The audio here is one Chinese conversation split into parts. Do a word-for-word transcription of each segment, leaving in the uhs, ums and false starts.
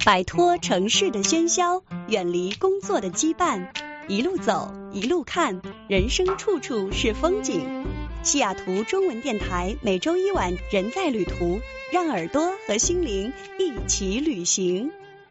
摆脱城市的喧嚣，远离工作的羁绊，一路走，一路看，人生处处是风景。西雅图中文电台每周一晚人在旅途，让耳朵和心灵一起旅行。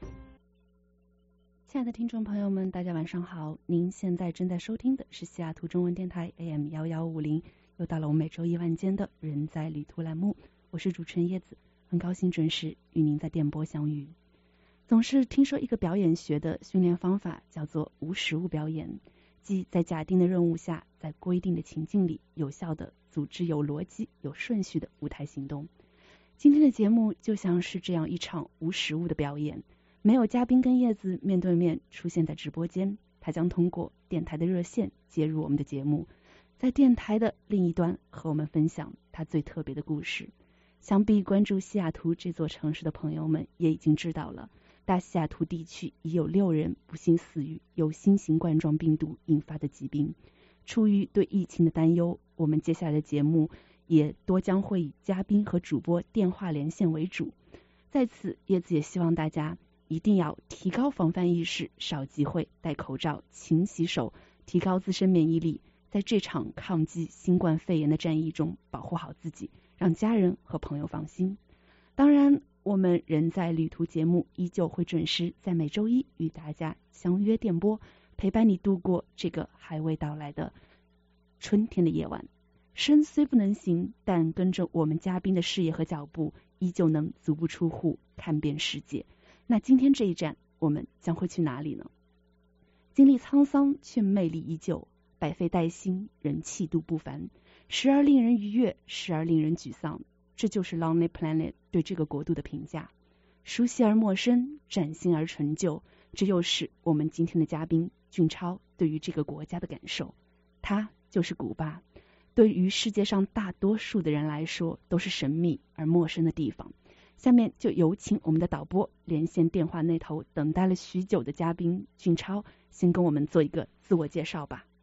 亲爱的听众朋友们，大家晚上好，您现在正在收听的是西雅图中文电台 A M 一一五零，又到了我们每周一晚间的人在旅途栏目，我是主持人叶子，很高兴准时与您在电波相遇。总是听说一个表演学的训练方法叫做无实物表演，即在假定的任务下，在规定的情境里有效的组织有逻辑有顺序的舞台行动。今天的节目就像是这样一场无实物的表演，没有嘉宾跟叶子面对面出现在直播间，他将通过电台的热线接入我们的节目，在电台的另一端和我们分享他最特别的故事。想必关注西雅图这座城市的朋友们也已经知道了，大西雅图地区已有六人不幸死于由新型冠状病毒引发的疾病。出于对疫情的担忧，我们接下来的节目也多将会以嘉宾和主播电话连线为主。在此，叶子也希望大家一定要提高防范意识，少集会，戴口罩，勤洗手，提高自身免疫力，在这场抗击新冠肺炎的战役中保护好自己，让家人和朋友放心。当然，我们人在旅途节目依旧会准时在每周一与大家相约电波，陪伴你度过这个还未到来的春天的夜晚。身虽不能行，但跟着我们嘉宾的视野和脚步，依旧能足不出户看遍世界。那今天这一站，我们将会去哪里呢？经历沧桑却魅力依旧，百废待兴，人气度不凡，时而令人愉悦，时而令人沮丧。这就是 Lonely Planet 对这个国度的评价，熟悉而陌生，崭新而陈旧。这又是我们今天的嘉宾俊超对于这个国家的感受。它就是古巴，对于世界上大多数的人来说都是神秘而陌生的地方。下面就有请我们的导播连线电话那头等待了许久的嘉宾俊超，先跟我们做一个自我介绍吧。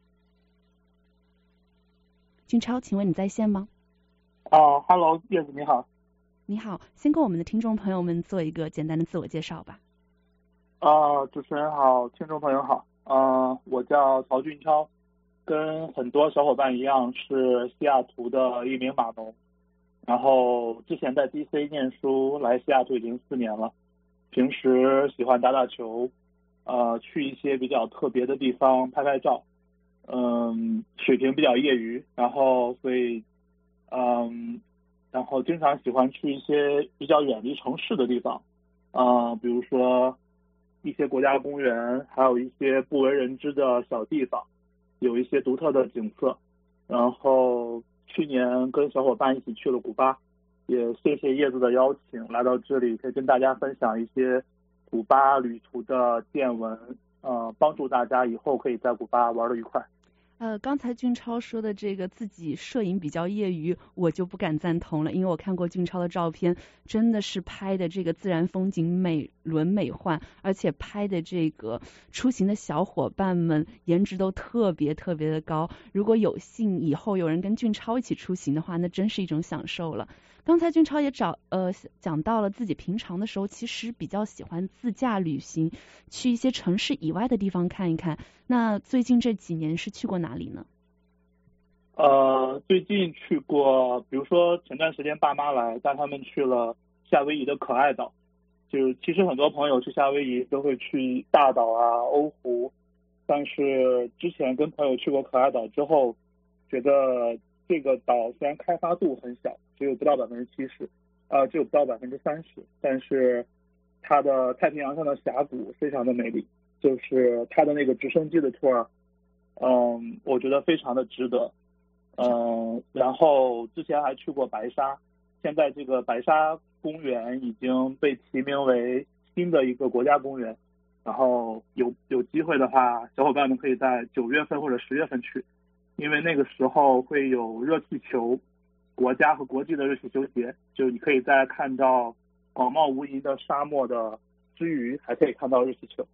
俊超，请问你在线吗？ 哦、uh, ，Hello， 叶子你好。 你好，先跟我们的听众朋友们做一个简单的自我介绍吧。 呃，主持人好，听众朋友好。呃，我叫曹俊超，跟很多小伙伴一样是西雅图的一名码农，然后之前在 D C 念书，来西雅图已经四年了。平时喜欢打打球，呃，去一些比较特别的地方拍拍照，嗯，水平比较业余，然后所以。嗯，然后经常喜欢去一些比较远离城市的地方，呃，比如说一些国家公园，还有一些不为人知的小地方，有一些独特的景色。然后去年跟小伙伴一起去了古巴，也谢谢叶子的邀请，来到这里可以跟大家分享一些古巴旅途的见闻，呃，帮助大家以后可以在古巴玩得愉快。 呃，刚才俊超说的这个自己摄影比较业余，我就不敢赞同了，因为我看过俊超的照片，真的是拍的这个自然风景美轮美奂，而且拍的这个出行的小伙伴们颜值都特别特别的高。如果有幸以后有人跟俊超一起出行的话，那真是一种享受了。刚才俊超也找呃讲到了自己平常的时候其实比较喜欢自驾旅行，去一些城市以外的地方看一看。那最近这几年是去过哪里呢？ 呃，最近去过，比如说前段时间爸妈来，带他们去了夏威夷的可爱岛。就其实很多朋友去夏威夷都会去大岛啊、欧湖，但是之前跟朋友去过可爱岛之后，觉得这个岛虽然开发度很小，只有不到百分之七十，呃，只有不到百分之三十，但是它的太平洋上的峡谷非常的美丽，就是它的那个直升机的 tour， 嗯，我觉得非常的值得。嗯，然后之前还去过白沙，现在这个白沙公园已经被提名为新的一个国家公园，然后有有机会的话，小伙伴们可以在九月份或者十月份去，因为那个时候会有热气球，国家和国际的热气球节，就你可以在看到广袤无垠的沙漠的之余，还可以看到热气球。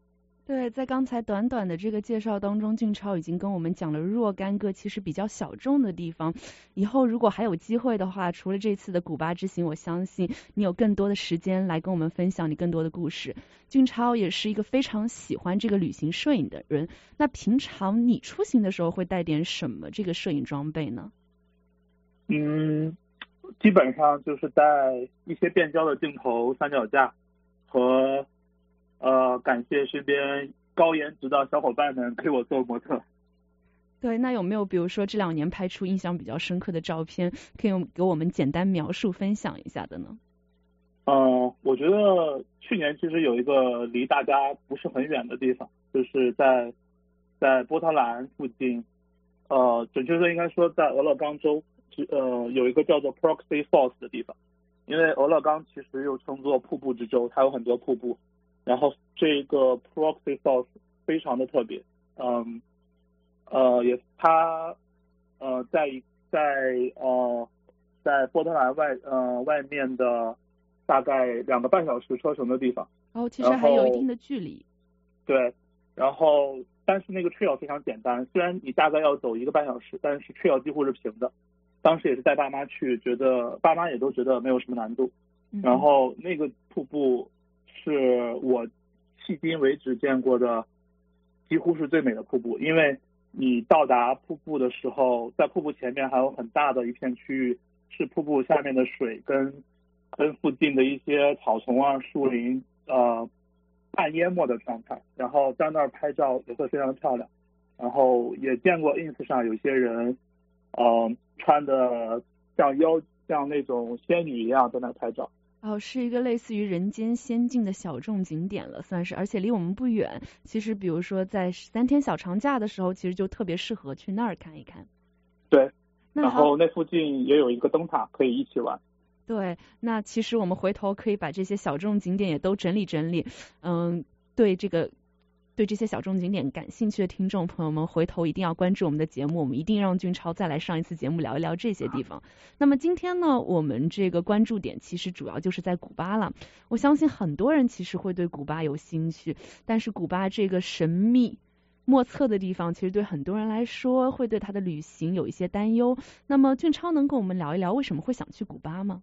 对，在刚才短短的这个介绍当中，俊超已经跟我们讲了若干个其实比较小众的地方。以后如果还有机会的话，除了这次的古巴之行，我相信你有更多的时间来跟我们分享你更多的故事。俊超也是一个非常喜欢这个旅行摄影的人，那平常你出行的时候会带点什么这个摄影装备呢？ 嗯，基本上就是带一些变焦的镜头、三脚架和呃，感谢身边高颜值的小伙伴们给我做模特。 对，那有没有比如说这两年拍出印象比较深刻的照片，可以给我们简单描述分享一下的呢？ 嗯、呃，我觉得去年其实有一个离大家不是很远的地方，就是在在波特兰附近，呃，准确说应该说在俄勒冈州，呃，有一个叫做 Proxy Falls 的地方。因为俄勒冈其实又称作瀑布之州，它有很多瀑布。然后这个 Proxy Falls 非常的特别，嗯，呃，也它呃在在呃在波特兰外呃外面的大概两个半小时车程的地方。 哦，其实还有一定的距离。 对，然后但是那个 trail 非常简单，虽然你大概要走一个半小时，但是 trail 几乎是平的。当时也是带爸妈去，觉得爸妈也都觉得没有什么难度。 嗯、 然后那个瀑布是我迄今为止见过的几乎是最美的瀑布，因为你到达瀑布的时候，在瀑布前面还有很大的一片区域是瀑布下面的水跟跟附近的一些草丛啊树林呃半淹没的状态，然后在那儿拍照也会非常漂亮。然后也见过 ins 上有些人呃穿的像妖像那种仙女一样在那拍照。 哦，是一个类似于人间仙境的小众景点了，算是，而且离我们不远。其实，比如说在三天小长假的时候，其实就特别适合去那儿看一看。 对，然后那附近也有一个灯塔可以一起玩。 对，那其实我们回头可以把这些小众景点也都整理整理。嗯，对这个。对这些小众景点感兴趣的听众朋友们，回头一定要关注我们的节目，我们一定让俊超再来上一次节目聊一聊这些地方。那么今天呢，我们这个关注点其实主要就是在古巴了。我相信很多人其实会对古巴有兴趣，但是古巴这个神秘莫测的地方，其实对很多人来说会对他的旅行有一些担忧。那么俊超能跟我们聊一聊为什么会想去古巴吗？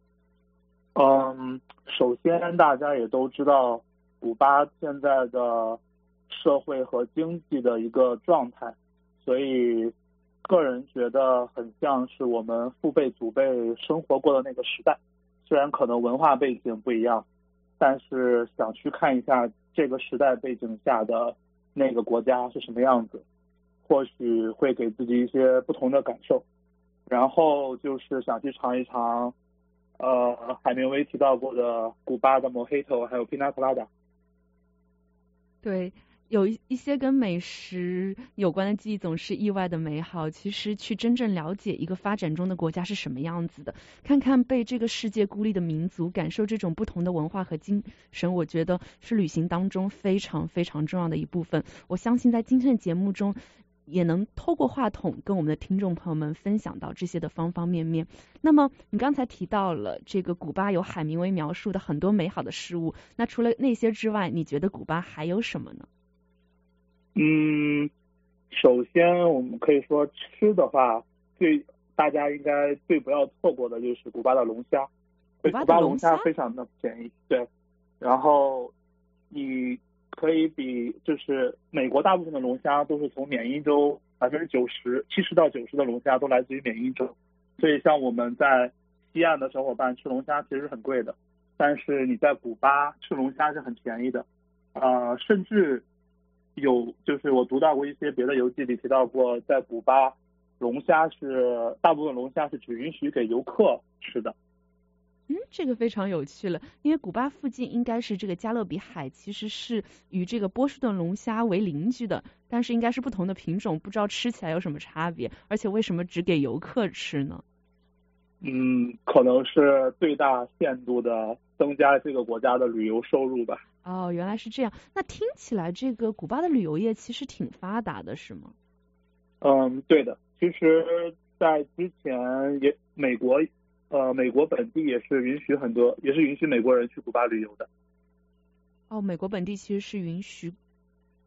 嗯，首先大家也都知道古巴现在的社会和经济的一个状态，所以个人觉得很像是我们父辈祖辈生活过的那个时代，虽然可能文化背景不一样，但是想去看一下这个时代背景下的那个国家是什么样子，或许会给自己一些不同的感受。然后就是想去尝一尝呃海明威提到过的古巴的 Mojito 还有 Pina Colada。 对，有一些跟美食有关的记忆总是意外的美好。其实去真正了解一个发展中的国家是什么样子的，看看被这个世界孤立的民族，感受这种不同的文化和精神，我觉得是旅行当中非常非常重要的一部分。我相信在今天的节目中也能透过话筒跟我们的听众朋友们分享到这些的方方面面。那么你刚才提到了这个古巴有海明威描述的很多美好的事物，那除了那些之外，你觉得古巴还有什么呢？ 嗯，首先我们可以说吃的话，最大家应该最不要错过的就是古巴的龙虾。 古巴的龙虾非常的便宜，对。然后你可以比就是美国大部分的龙虾都是从缅因州，百分之九十七十到九十的龙虾都来自于缅因州，所以像我们在西岸的小伙伴吃龙虾其实是很贵的，但是你在古巴吃龙虾是很便宜的，呃，甚至有就是我读到过一些别的游记里提到过，在古巴龙虾是大部分龙虾是只允许给游客吃的。 嗯，这个非常有趣了，因为古巴附近应该是这个加勒比海，其实是与这个波士顿龙虾为邻居的，但是应该是不同的品种，不知道吃起来有什么差别，而且为什么只给游客吃呢？ 嗯，可能是最大限度的增加这个国家的旅游收入吧。 哦，原来是这样。那听起来这个古巴的旅游业其实挺发达的，是吗？ 嗯，对的。其实在之前也美国呃美国本地也是允许很多也是允许美国人去古巴旅游的。 哦，美国本地其实是允许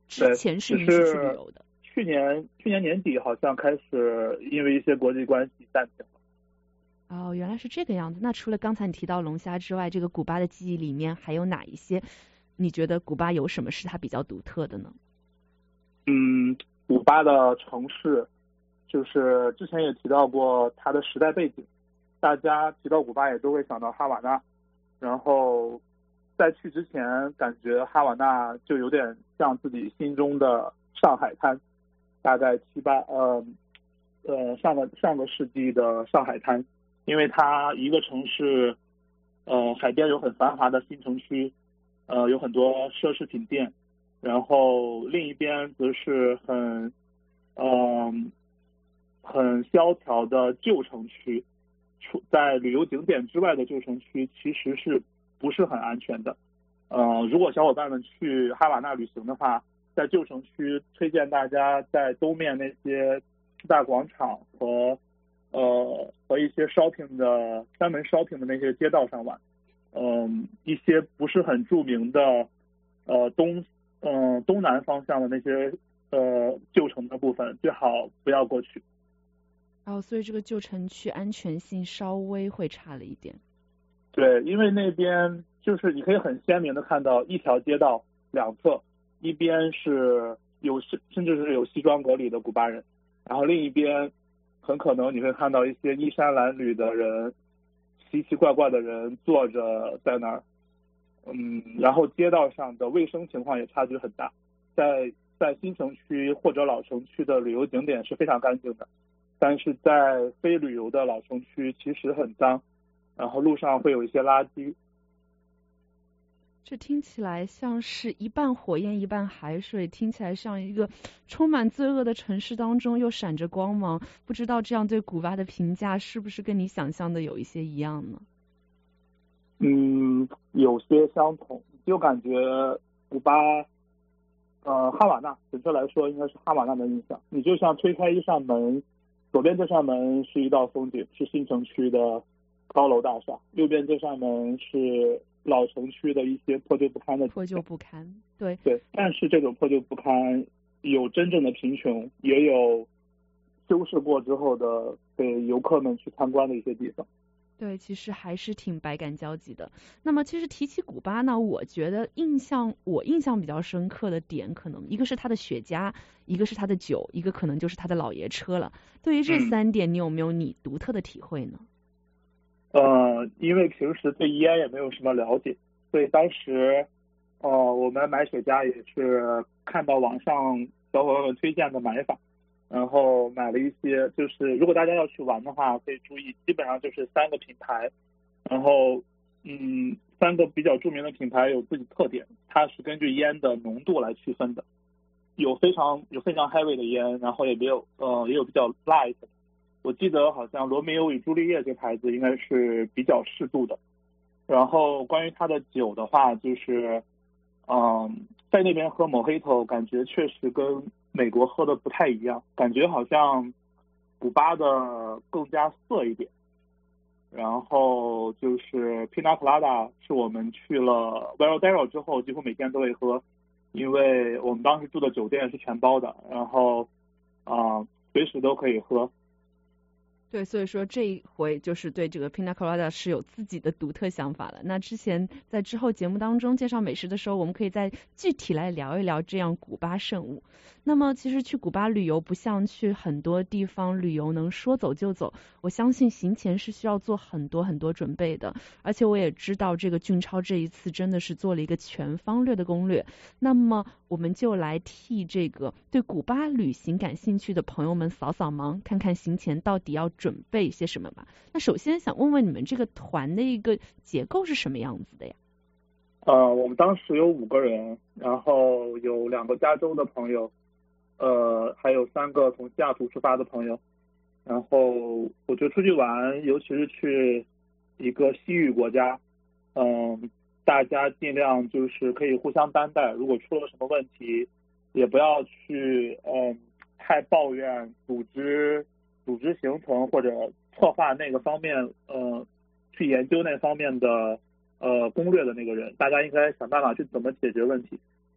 之前是允许去旅游的。 去年去年年底好像开始因为一些国际关系暂停了。 哦，原来是这个样子。那除了刚才你提到龙虾之外，这个古巴的记忆里面还有哪一些？你觉得古巴有什么是它比较独特的呢？ 嗯，古巴的城市，就是之前也提到过它的时代背景，大家提到古巴也都会想到哈瓦那，然后在去之前感觉哈瓦那就有点像自己心中的上海滩，大概七八呃呃上个上个世纪的上海滩，因为它一个城市，呃海边有很繁华的新城区，呃有很多奢侈品店，然后另一边则是很嗯、呃、很萧条的旧城区，除在旅游景点之外的旧城区其实是不是很安全的。呃，如果小伙伴们去哈瓦那旅行的话，在旧城区推荐大家在东面那些大广场和呃和一些 shopping 的专门 shopping 的那些街道上玩。嗯、呃，一些不是很著名的呃东嗯、呃、东南方向的那些呃旧城的部分最好不要过去。 哦，所以这个旧城区安全性稍微会差了一点。 对，因为那边就是你可以很鲜明的看到一条街道两侧，一边是有甚至是有西装革履的古巴人，然后另一边很可能你会看到一些衣衫褴褛的人，奇奇怪怪的人坐着在那儿。嗯，然后街道上的卫生情况也差距很大，在在新城区或者老城区的旅游景点是非常干净的，但是在非旅游的老城区其实很脏，然后路上会有一些垃圾。 这听起来像是一半火焰一半海水，听起来像一个充满罪恶的城市当中又闪着光芒。不知道这样对古巴的评价是不是跟你想象的有一些一样呢？ 嗯，有些相同，就感觉古巴呃哈瓦那准确来说应该是哈瓦那的印象。你就像推开一扇门，左边这扇门是一道风景，是新城区的高楼大厦，右边这扇门是老城区的一些破旧不堪的破旧不堪。对对，但是这种破旧不堪有真正的贫穷，也有修饰过之后的给游客们去参观的一些地方。 对，其实还是挺百感交集的。那么其实提起古巴呢，我觉得印象我印象比较深刻的点，可能一个是它的雪茄，一个是它的酒，一个可能就是它的老爷车了。对于这三点，你有没有你独特的体会呢？ 呃，因为平时对烟也没有什么了解，所以当时呃我们买雪茄也是看到网上小伙伴们推荐的买法，然后买了一些，就是如果大家要去玩的话，可以注意，基本上就是三个品牌，然后嗯，三个比较著名的品牌有自己特点，它是根据烟的浓度来区分的，有非常有非常 heavy 的烟，然后也没有呃也有比较 light 的。我记得好像罗密欧与朱丽叶这牌子应该是比较适度的。然后关于它的酒的话，就是嗯，在那边喝 Mojito 感觉确实跟美国喝的不太一样，感觉好像古巴的更加涩一点。然后就是 Pina Colada 是我们去了 Varadero 之后几乎每天都会喝，因为我们当时住的酒店是全包的，然后啊、呃、随时都可以喝。 对，所以说这一回就是对这个 Pina Colada 是有自己的独特想法了。那之前在之后节目当中介绍美食的时候，我们可以再具体来聊一聊这样古巴圣物。那么其实去古巴旅游不像去很多地方旅游能说走就走，我相信行前是需要做很多很多准备的。而且我也知道这个俊超这一次真的是做了一个全方略的攻略。那么我们就来替这个对古巴旅行感兴趣的朋友们扫扫盲，看看行前到底要准备一些什么吧。那首先想问问你们这个团的一个结构是什么样子的呀？ 呃，我们当时有五个人，然后有两个加州的朋友，呃，还有三个从西雅图出发的朋友。然后我觉得出去玩，尤其是去一个西域国家，嗯，大家尽量就是可以互相担待，如果出了什么问题，也不要去嗯太抱怨组织组织行程或者策划那个方面，呃，去研究那方面的呃攻略的那个人，大家应该想办法去怎么解决问题。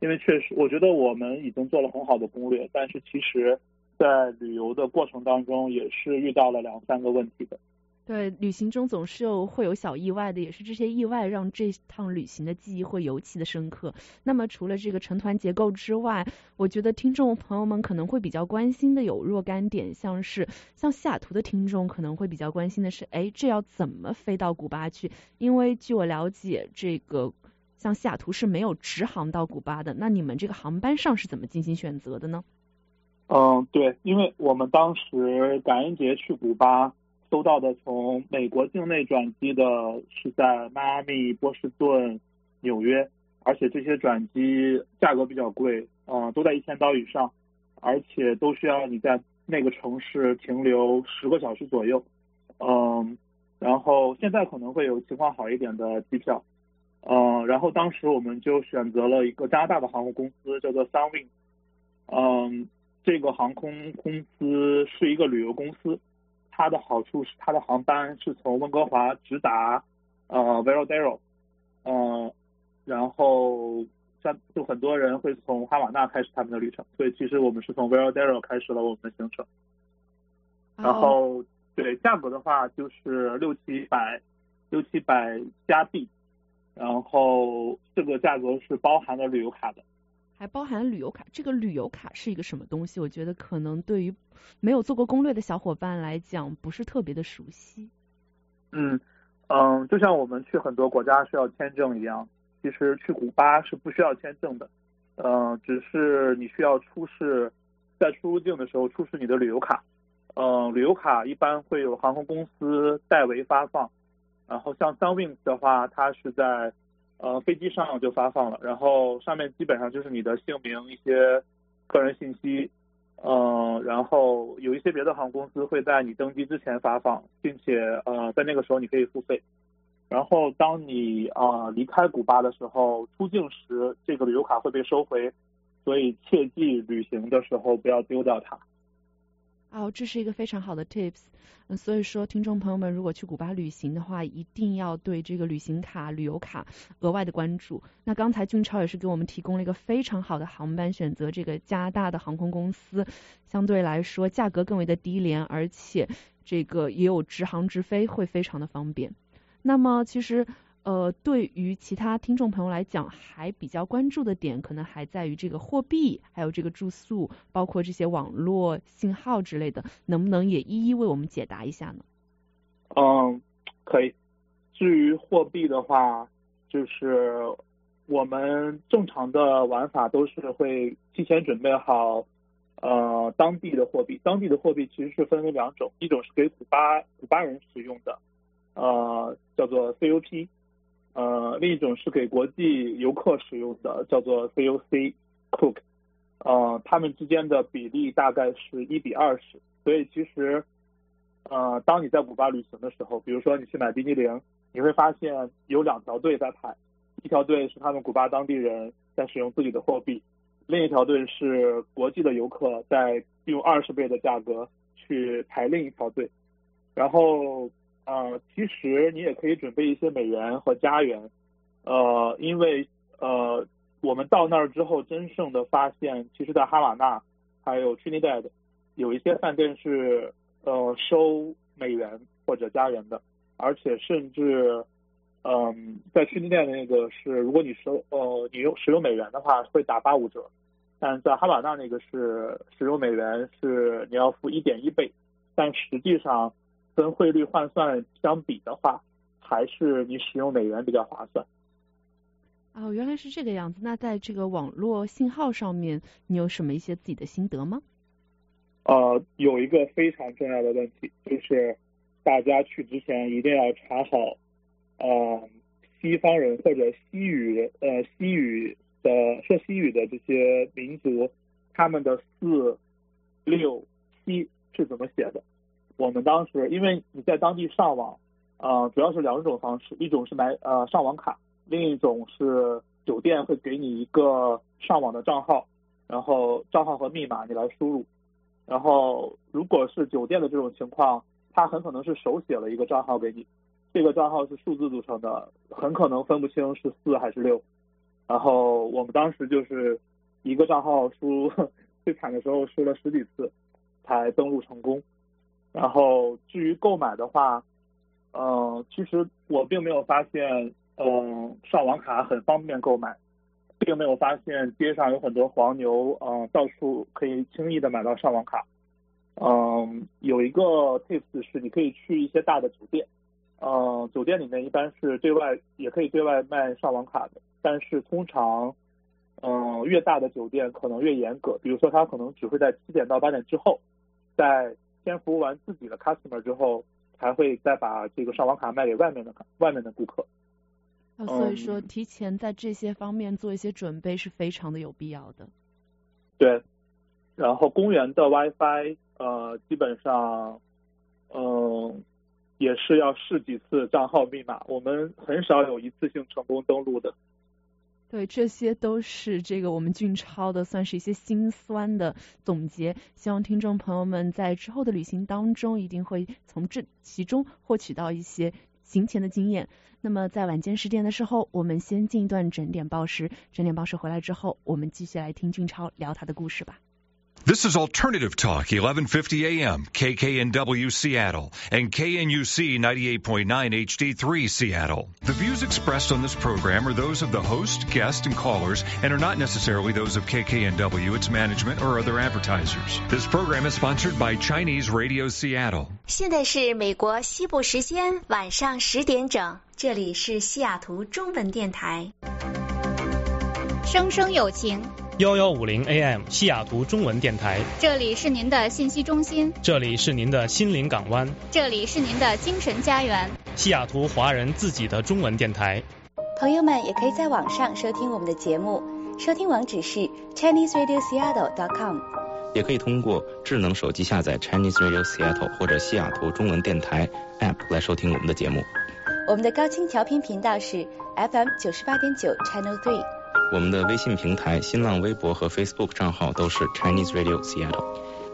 因为确实我觉得我们已经做了很好的攻略，但是其实在旅游的过程当中也是遇到了两三个问题的。 对，旅行中总是有会有小意外的，也是这些意外让这趟旅行的记忆会尤其的深刻。那么除了这个成团结构之外，我觉得听众朋友们可能会比较关心的有若干点，像是像西雅图的听众可能会比较关心的是，哎，这要怎么飞到古巴去？因为据我了解，这个像西雅图是没有直航到古巴的，那你们这个航班上是怎么进行选择的呢？ 嗯，对，因为我们当时感恩节去古巴，收到的从美国境内转机的是在迈阿密、波士顿、纽约，而且这些转机价格比较贵，嗯、呃，都在一千刀以上，而且都需要你在那个城市停留十个小时左右，嗯，然后现在可能会有情况好一点的机票，嗯，然后当时我们就选择了一个加拿大的航空公司，叫做 Sunwing， 嗯，这个航空公司是一个旅游公司。它的好处是它的航班是从温哥华直达呃 Varadero， 呃，然后像就很多人会从哈瓦那开始他们的旅程，所以其实我们是从 Varadero 开始了我们的行程。然后对价格的话就是六七百六七百加币，然后这个价格是包含了旅游卡的。 还包含旅游卡，这个旅游卡是一个什么东西？我觉得可能对于没有做过攻略的小伙伴来讲，不是特别的熟悉。 嗯嗯，就像我们去很多国家需要签证一样，其实去古巴是不需要签证的，嗯、呃，只是你需要出示在出入境的时候出示你的旅游卡，嗯、呃，旅游卡一般会有航空公司代为发放，然后像 Sunwing 的话，它是在呃，飞机上就发放了，然后上面基本上就是你的姓名、一些个人信息，嗯、呃，然后有一些别的航空公司会在你登机之前发放，并且呃，在那个时候你可以付费。然后当你啊、呃、离开古巴的时候，出境时这个旅游卡会被收回，所以切记旅行的时候不要丢掉它。 哦，这是一个非常好的 tips，嗯，所以说听众朋友们如果去古巴旅行的话，一定要对这个旅行卡、旅游卡额外的关注。那刚才俊超也是给我们提供了一个非常好的航班选择，这个加拿大的航空公司相对来说价格更为的低廉，而且这个也有直航直飞，会非常的方便。那么其实呃，对于其他听众朋友来讲，还比较关注的点可能还在于这个货币，还有这个住宿，包括这些网络信号之类的，能不能也一一为我们解答一下呢？ 嗯，可以。至于货币的话，就是我们正常的玩法都是会提前准备好呃当地的货币，当地的货币其实是分为两种，一种是给古巴古巴人使用的，呃，叫做 C U P。呃，另一种是给国际游客使用的，叫做 C O C Cook， 呃，它们之间的比例大概是一比二十，所以其实，呃，当你在古巴旅行的时候，比如说你去买冰激凌，你会发现有两条队在排，一条队是他们古巴当地人在使用自己的货币，另一条队是国际的游客在用二十倍的价格去排另一条队，然后。呃，其实你也可以准备一些美元和加元，呃，因为呃，我们到那儿之后，真正的发现，其实在哈瓦那还有 Trinidad 有一些饭店是呃收美元或者加元的，而且甚至嗯、呃，在 Trinidad 那个是，如果你收呃你用使用美元的话，会打八五折，但在哈瓦那那个是使用美元是你要付一点一倍，但实际上。跟汇率换算相比的话，还是你使用美元比较划算。 哦，原来是这个样子。那在这个网络信号上面，你有什么一些自己的心得吗？ 呃，有一个非常重要的问题，就是大家去之前一定要查好，呃，西方人或者西语呃西语的说西语的这些民族，他们的四六七是怎么写的。我们当时因为你在当地上网，呃，主要是两种方式，一种是买呃上网卡，另一种是酒店会给你一个上网的账号，然后账号和密码你来输入，然后如果是酒店的这种情况，它很可能是手写了一个账号给你，这个账号是数字组成的，很可能分不清是四还是六， 然后我们当时就是一个账号输最惨的时候输了十几次才登录成功。然后至于购买的话，嗯、呃，其实我并没有发现，嗯、呃，上网卡很方便购买，并没有发现街上有很多黄牛，嗯、呃，到处可以轻易的买到上网卡。嗯、呃，有一个 tips 是你可以去一些大的酒店，嗯、呃，酒店里面一般是对外也可以对外卖上网卡的，但是通常，嗯、呃，越大的酒店可能越严格，比如说他可能只会在七点到八点之后，在先服务完自己的 customer 之后，才会再把这个上网卡卖给外面的外面的顾客。 哦，所以说提前在这些方面做一些准备是非常的有必要的。 对，然后公园的 WiFi 呃基本上嗯、呃、也是要试几次账号密码，我们很少有一次性成功登录的。 对，这些都是这个我们俊超的算是一些辛酸的总结，希望听众朋友们在之后的旅行当中一定会从这其中获取到一些行前的经验。那么在晚间十点的时候，我们先进一段整点报时，整点报时回来之后，我们继续来听俊超聊他的故事吧。 This is Alternative Talk, eleven fifty A M, K K N W Seattle, and K N U C ninety-eight point nine H D three Seattle. The views expressed on this program are those of the host, guests, and callers, and are not necessarily those of K K N W, its management, or other advertisers. This program is sponsored by Chinese Radio Seattle. 现在是美国西部时间晚上十点整，这里是西雅图中文电台。 生生有情。 一一五零 A M 西雅图中文电台， 这里是您的信息中心， 这里是您的心灵港湾， 这里是您的精神家园， 西雅图华人自己的中文电台。 朋友们也可以在网上收听我们的节目，收听网址是 Chinese Radio Seattle dot com， 也可以通过智能手机下载 Chinese Radio Seattle 或者西雅图中文电台 App 来收听我们的节目。 我们的高清调频频道是 F M 九十八点九 Channel three。 我们的微信平台、新浪微博和 Facebook 账号都是 Chinese Radio Seattle。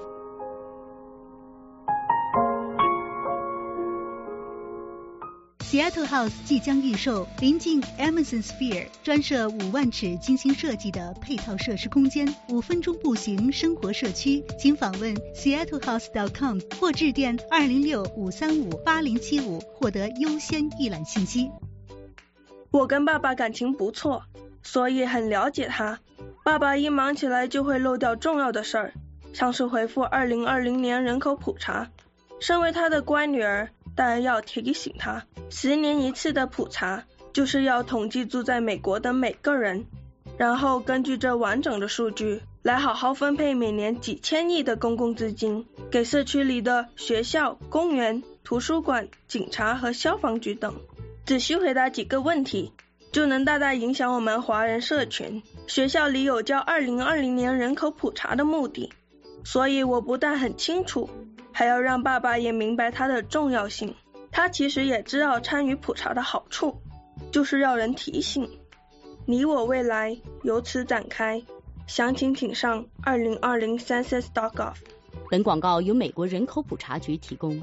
Seattle House 即将预售，临近 Amazon Sphere， 专设五万尺精心设计的配套设施空间，五分钟步行生活社区。请访问 Seattle House dot com 或致电二零六五三五八零七五获得优先预览信息。 我跟爸爸感情不错，所以很了解他。爸爸一忙起来就会漏掉重要的事儿，像是回复二零二零年人口普查。身为他的乖女儿，当然要提醒他，十年一次的普查就是要统计住在美国的每个人，然后根据这完整的数据来好好分配每年几千亿的公共资金，给社区里的学校、公园、图书馆、警察和消防局等。只需回答几个问题，就能大大影响我们华人社群。学校里有叫二零二零年人口普查的目的，所以我不但很清楚，还要让爸爸也明白它的重要性。他其实也知道参与普查的好处，就是要人提醒。你我未来由此展开，详情请上二零二零 census dot gov。 本广告由美国人口普查局提供。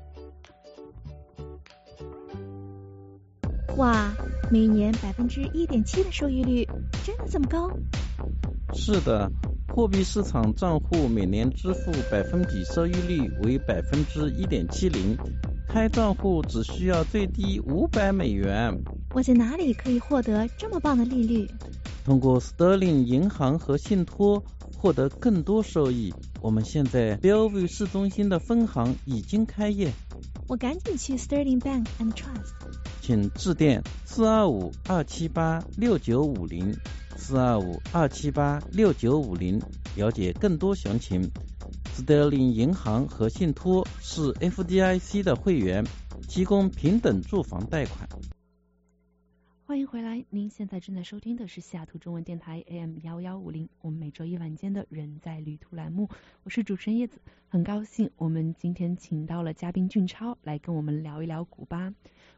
哇，每年百分之一点七的收益率，真的这么高？ 是的，货币市场账户每年支付百分比收益率为百分之一点七零，开账户只需要最低五百美元。 我在哪里可以获得这么棒的利率？ 通过 Sterling 银行和信托获得更多收益。我们现在 Bellevue 市中心的分行已经开业。 我赶紧去 Sterling Bank and Trust。 请致电四二五二七八六九五零 四二五二七八六九五零了解更多详情。Sterling 银行和信托是 F D I C 的会员，提供平等住房贷款。 欢迎回来，您现在正在收听的是西雅图中文电台 A M 一一五零，我们每周一晚间的人在旅途栏目，我是主持人叶子，很高兴我们今天请到了嘉宾俊超来跟我们聊一聊古巴。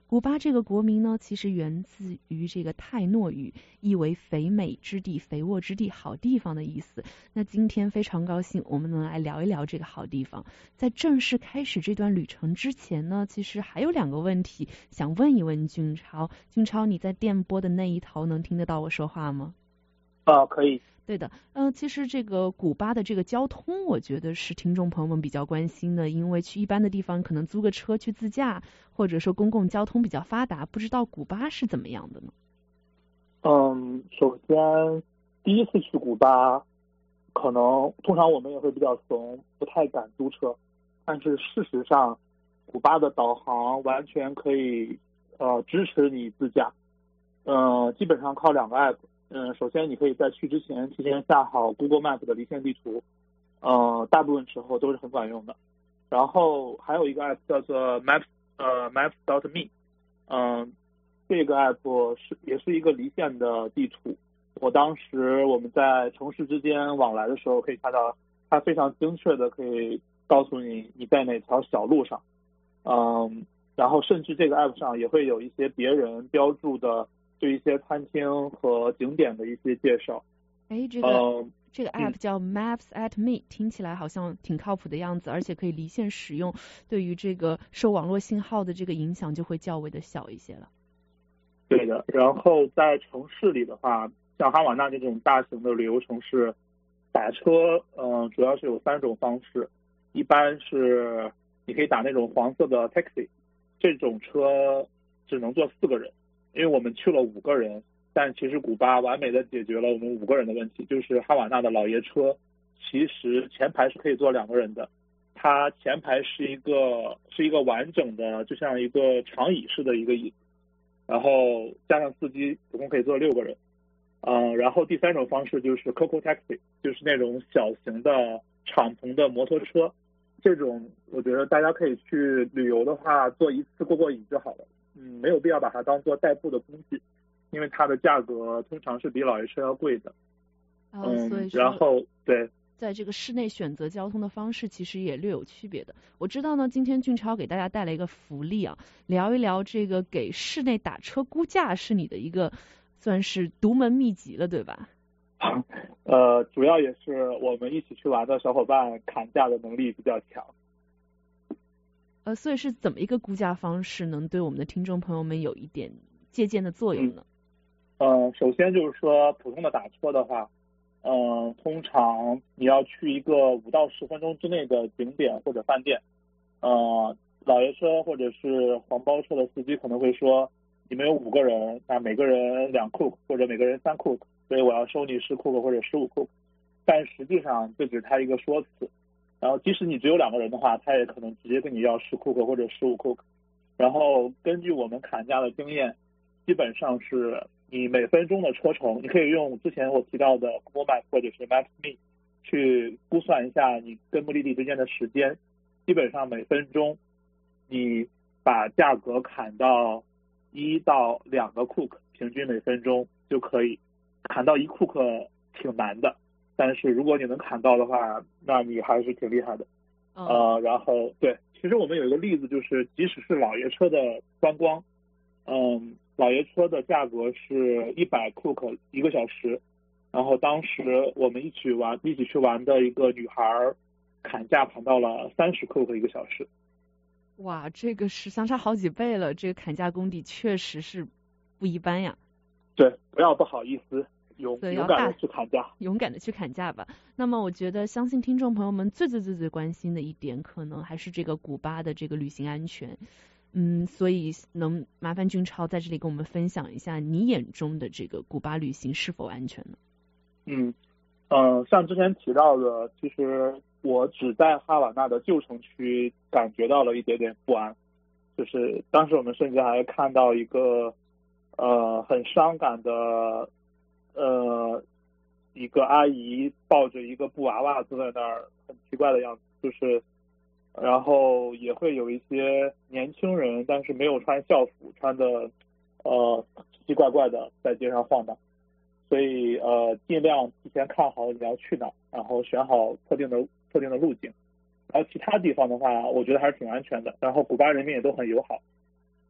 古巴这个国名呢，其实源自于这个泰诺语，意为肥美之地、肥沃之地、好地方的意思。那今天非常高兴，我们能来聊一聊这个好地方。在正式开始这段旅程之前呢，其实还有两个问题想问一问俊超。俊超，你在电波的那一头能听得到我说话吗？ 啊，可以。 对的，嗯、呃，其实这个古巴的这个交通，我觉得是听众朋友们比较关心的，因为去一般的地方可能租个车去自驾，或者说公共交通比较发达，不知道古巴是怎么样的呢？ 嗯，首先第一次去古巴，可能通常我们也会比较怂，不太敢租车，但是事实上，古巴的导航完全可以呃支持你自驾，呃，基本上靠两个 app。嗯，首先你可以在去之前提前下好 Google Map 的离线地图，呃，大部分时候都是很管用的。然后还有一个 app 叫做 Maps， 呃 Maps.me， 嗯，这个 app 是也是一个离线的地图。我当时我们在城市之间往来的时候，可以看到它非常精确的可以告诉你你在哪条小路上，嗯，然后甚至这个 app 上也会有一些别人标注的。对一些餐厅和景点的一些介绍。 哎，这个、 呃、 这个 app 叫 Maps at Me，、嗯、听起来好像挺靠谱的样子，而且可以离线使用，对于这个受网络信号的这个影响就会较为的小一些了。 对的，然后在城市里的话，像哈瓦那这种大型的旅游城市，打车嗯、呃，主要是有三种方式，一般是你可以打那种黄色的 taxi， 这种车只能坐四个人。因为我们去了五个人，但其实古巴完美的解决了我们五个人的问题，就是哈瓦那的老爷车，其实前排是可以坐两个人的，它前排是一个是一个完整的，就像一个长椅式的一个椅子，然后加上司机总共可以坐六个人。嗯，然后第三种方式就是 Coco Taxi， 就是那种小型的敞篷的摩托车，这种我觉得大家可以去旅游的话，坐一次过过瘾就好了。嗯，没有必要把它当做代步的工具，因为它的价格通常是比老爷车要贵的。 哦、 嗯， 所以说然后对， 在这个室内选择交通的方式其实也略有区别的。我知道呢，今天俊超给大家带来一个福利啊，聊一聊这个给室内打车估价是你的一个算是独门秘籍了，对吧？ 呃，主要也是我们一起去玩的小伙伴砍价的能力比较强。 呃，所以是怎么一个估价方式能对我们的听众朋友们有一点借鉴的作用呢？ 嗯，呃、首先就是说普通的打车的话，嗯、呃，通常你要去一个五到十分钟之内的景点或者饭店，呃，老爷车或者是黄包车的司机可能会说，你们有五个人，那每个人两 cook 或者每个人三 cook， 所以我要收你十 cook 或者十五 cook， 但实际上这只是他一个说辞。然后即使你只有两个人的话，他也可能直接跟你要十 cook 或者十五 cook。然后根据我们砍价的经验，基本上是你每分钟的车程，你可以用之前我提到的 Google Map 或者是 Maps.me 去估算一下你跟目的地之间的时间。基本上每分钟你把价格砍到一到两个 cook， 平均每分钟就可以。砍到一 cook 挺难的。但是如果你能砍到的话，那你还是挺厉害的。 哦、 呃，然后对，其实我们有一个例子，就是即使是老爷车的观光，嗯，老爷车的价格是一百 cook 一个小时，然后当时我们一起玩一起去玩的一个女孩砍价砍到了三十 cook 一个小时。 哇，这个是相差好几倍了，这个砍价功底确实是不一般呀。 对，不要不好意思。勇勇敢的去砍价， 勇敢的去砍价吧。那么我觉得，相信听众朋友们最最最最关心的一点，可能还是这个古巴的这个旅行安全。嗯，所以能麻烦俊超在这里跟我们分享一下，你眼中的这个古巴旅行是否安全呢？ 嗯，呃，像之前提到的，其实我只在哈瓦那的旧城区感觉到了一点点不安，就是当时我们甚至还看到一个呃很伤感的。呃，一个阿姨抱着一个布娃娃坐在那儿，很奇怪的样子，就是，然后也会有一些年轻人，但是没有穿校服，穿的呃奇奇怪怪的在街上晃荡，所以呃尽量提前看好你要去哪，然后选好特定的特定的路径，然后其他地方的话，我觉得还是挺安全的，然后古巴人民也都很友好，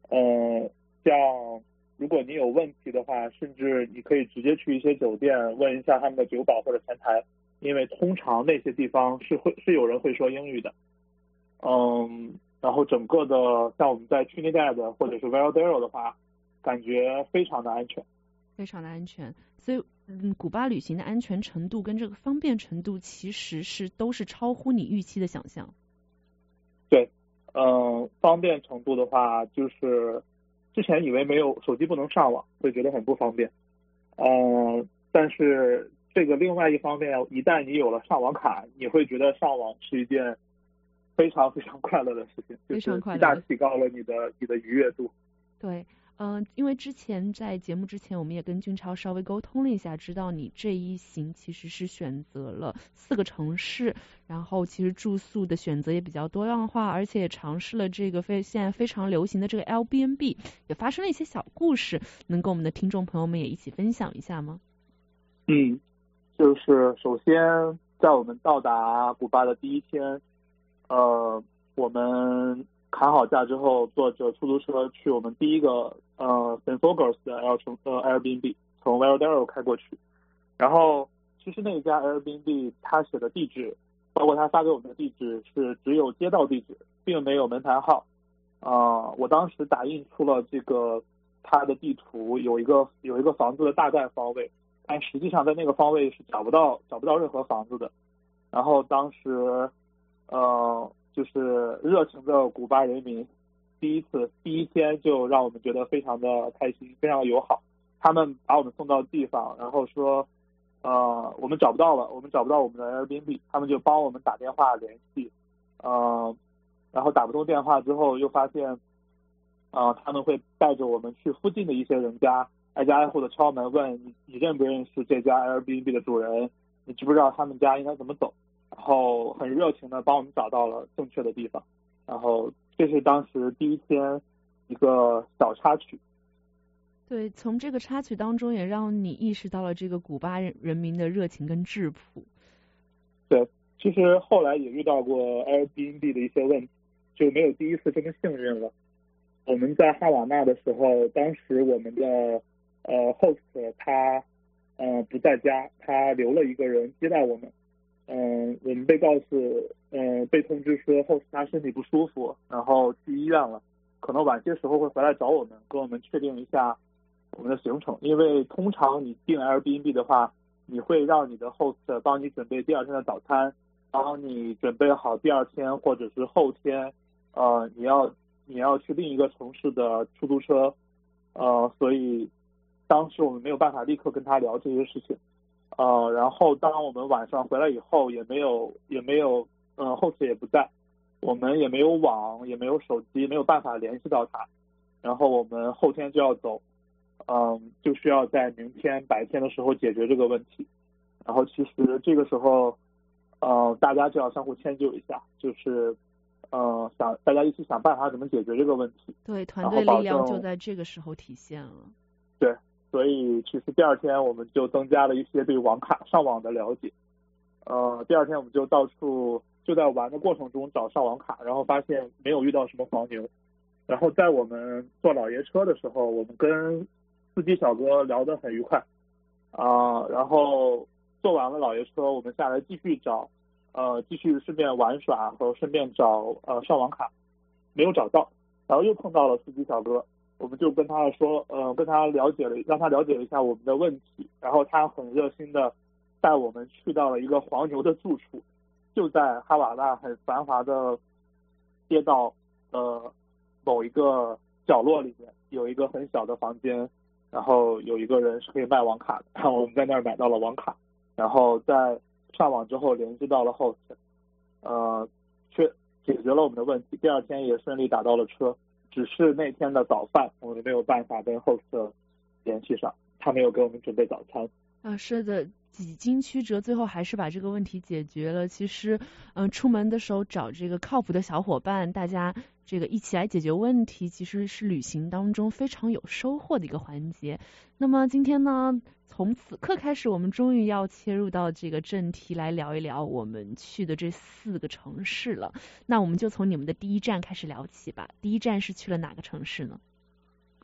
呃，像如果你有问题的话，甚至你可以直接去一些酒店问一下他们的酒保或者前台，因为通常那些地方是会是有人会说英语的。嗯，然后整个的像我们在 Trinidad 或者是 Varadero 的话，感觉非常的安全， 非常的安全。所以，嗯，古巴旅行的安全程度跟这个方便程度，其实是都是超乎你预期的想象。 对，嗯，方便程度的话，就是之前以为没有手机不能上网，会觉得很不方便。嗯，但是这个另外一方面，一旦你有了上网卡，你会觉得上网是一件非常非常快乐的事情，就是极大提高了你的你的愉悦度。 对。嗯、呃，因为之前在节目之前，我们也跟俊超稍微沟通了一下，知道你这一行其实是选择了四个城市，然后其实住宿的选择也比较多样化，而且也尝试了这个非现在非常流行的这个 Airbnb， 也发生了一些小故事，能跟我们的听众朋友们也一起分享一下吗？ 嗯，就是首先在我们到达古巴的第一天，呃，我们砍好价之后，坐着出租车去我们第一个呃 Cienfuegos 的 Air 呃 Airbnb， 从 Varadero 开过去。然后其实那家 Airbnb 它写的地址，包括他发给我们的地址是只有街道地址，并没有门牌号。啊、呃，我当时打印出了这个它的地图，有一个有一个房子的大概方位，但实际上在那个方位是找不到找不到任何房子的。然后当时呃。就是热情的古巴人民，第一次第一天就让我们觉得非常的开心，非常友好。他们把我们送到地方，然后说，呃，我们找不到了，我们找不到我们的 Airbnb， 他们就帮我们打电话联系，呃，然后打不通电话之后，又发现，呃，他们会带着我们去附近的一些人家，挨家挨户的敲门，问你你认不认识这家 Airbnb 的主人，你知不知道他们家应该怎么走。然后很热情的帮我们找到了正确的地方，然后这是当时第一天一个小插曲。 对，从这个插曲当中也让你意识到了这个古巴人民的热情跟质朴。 对，其实后来也遇到过 Airbnb 的一些问题，就没有第一次这么幸运了。我们在哈瓦那的时候，当时我们的呃 host 他呃不在家，他留了一个人接待我们。嗯，我们被告诉，嗯，被通知说后他身体不舒服，然后去医院了，可能晚些时候会回来找我们，跟我们确定一下我们的行程。因为通常你订 Airbnb 的话，你会让你的 host 帮你准备第二天的早餐，帮你准备好第二天或者是后天，呃，你要你要去另一个城市的出租车，呃，所以当时我们没有办法立刻跟他聊这些事情。呃，然后当我们晚上回来以后，也没有也没有，嗯、呃、，host 也不在，我们也没有网，也没有手机，没有办法联系到他。然后我们后天就要走，嗯、呃，就需要在明天白天的时候解决这个问题。然后其实这个时候，呃，大家就要相互迁就一下，就是呃，想大家一起想办法怎么解决这个问题。 对，团队力量就在这个时候体现了。 对。所以其实第二天我们就增加了一些对网卡上网的了解，呃，第二天我们就到处就在玩的过程中找上网卡，然后发现没有遇到什么黄牛。然后在我们坐老爷车的时候，我们跟司机小哥聊得很愉快，啊、呃，然后坐完了老爷车，我们下来继续找，呃，继续顺便玩耍和顺便找呃上网卡，没有找到，然后又碰到了司机小哥。我们就跟他说，呃，跟他了解了，让他了解了一下我们的问题，然后他很热心的带我们去到了一个黄牛的住处，就在哈瓦那很繁华的街道呃某一个角落里面，有一个很小的房间，然后有一个人是可以卖网卡的，然后我们在那儿买到了网卡，然后在上网之后联系到了 host， 呃，确解决了我们的问题，第二天也顺利打到了车。只是那天的早饭我们没有办法跟 host 联系上，他没有给我们准备早餐。 啊，是的，几经曲折，最后还是把这个问题解决了。其实，嗯、呃，出门的时候找这个靠谱的小伙伴，大家这个一起来解决问题，其实是旅行当中非常有收获的一个环节。那么今天呢，从此刻开始，我们终于要切入到这个正题来聊一聊我们去的这四个城市了。那我们就从你们的第一站开始聊起吧。第一站是去了哪个城市呢？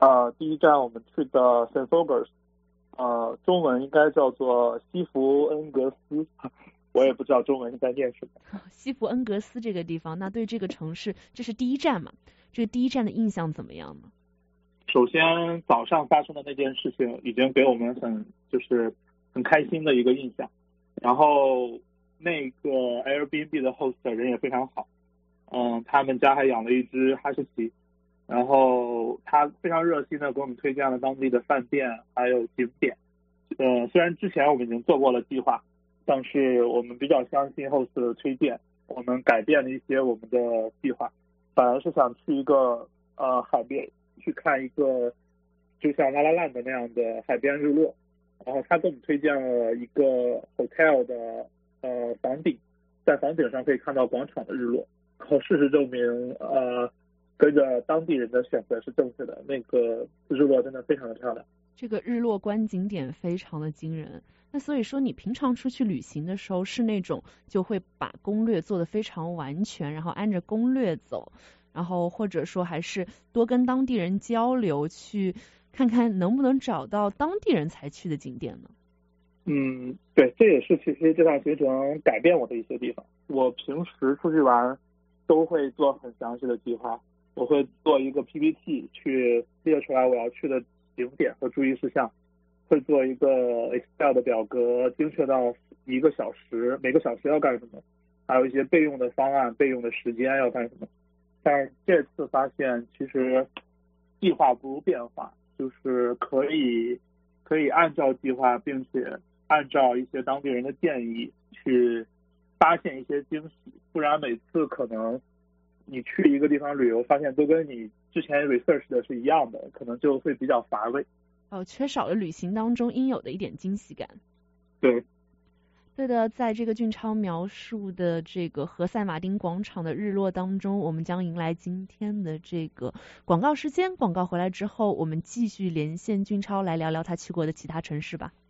呃，第一站我们去的 Saint Fergus， 呃，中文应该叫做西弗恩格斯，我也不知道中文应该念什么。 西弗恩格斯这个地方，那对这个城市，这是第一站嘛？这个第一站的印象怎么样呢？ 首先，早上发生的那件事情已经给我们很就是很开心的一个印象，然后那个 Airbnb 的 host 人也非常好，嗯，他们家还养了一只哈士奇。然后他非常热心的给我们推荐了当地的饭店还有景点。呃，虽然之前我们已经做过了计划，但是我们比较相信 host 的推荐，我们改变了一些我们的计划，本来是想去一个呃海边去看一个就像拉拉烂的那样的海边日落，然后他给我们推荐了一个 hotel 的呃房顶，在房顶上可以看到广场的日落。然后事实证明，呃。跟着当地人的选择是正确的，那个日落真的非常的漂亮。 这个日落观景点非常的惊人。那所以说你平常出去旅行的时候是那种就会把攻略做得非常完全，然后按着攻略走，然后或者说还是多跟当地人交流，去看看能不能找到当地人才去的景点呢？ 嗯，对，这也是其实这趟行程改变我的一些地方。我平时出去玩都会做很详细的计划，我会做一个 P P T 去列出来我要去的景点和注意事项，会做一个 Excel 的表格，精确到一个小时，每个小时要干什么，还有一些备用的方案、备用的时间要干什么。但是这次发现，其实计划不如变化，就是可以可以按照计划，并且按照一些当地人的建议去发现一些惊喜，不然每次可能你去一个地方旅游，发现都跟你之前 research 的是一样的，可能就会比较乏味。 哦，缺少了旅行当中应有的一点惊喜感。 对， 对的，在这个俊超描述的这个何塞马丁广场的日落当中，我们将迎来今天的这个广告时间。广告回来之后，我们继续连线俊超来聊聊他去过的其他城市吧。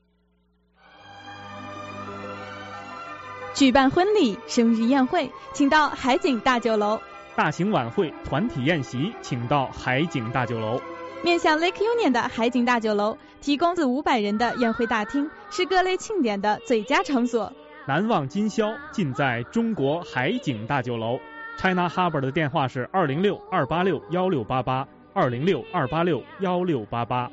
举办婚礼、生日宴会，请到海景大酒楼。 大型晚会、团体宴席，请到海景大酒楼。 面向 Lake Union 的海景大酒楼，提供四五百人的宴会大厅，是各类庆典的最佳场所。 难忘今宵，尽在中国海景大酒楼。China Harbour 的电话是二零六二八六幺六八八，二零六二八六幺六八八。